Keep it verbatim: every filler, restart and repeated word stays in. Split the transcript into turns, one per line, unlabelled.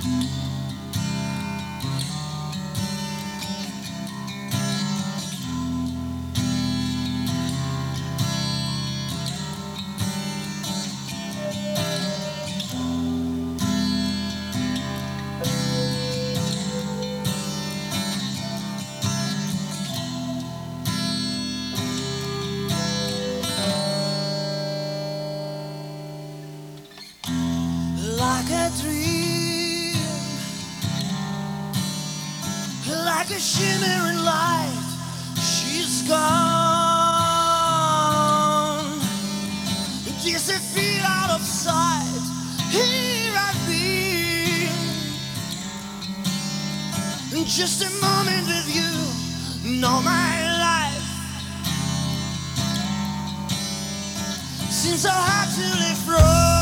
Like a dream, like a shimmering light, she's gone, disappeared out of sight. Here I've been, just a moment with you, all my life seems so hard to live from.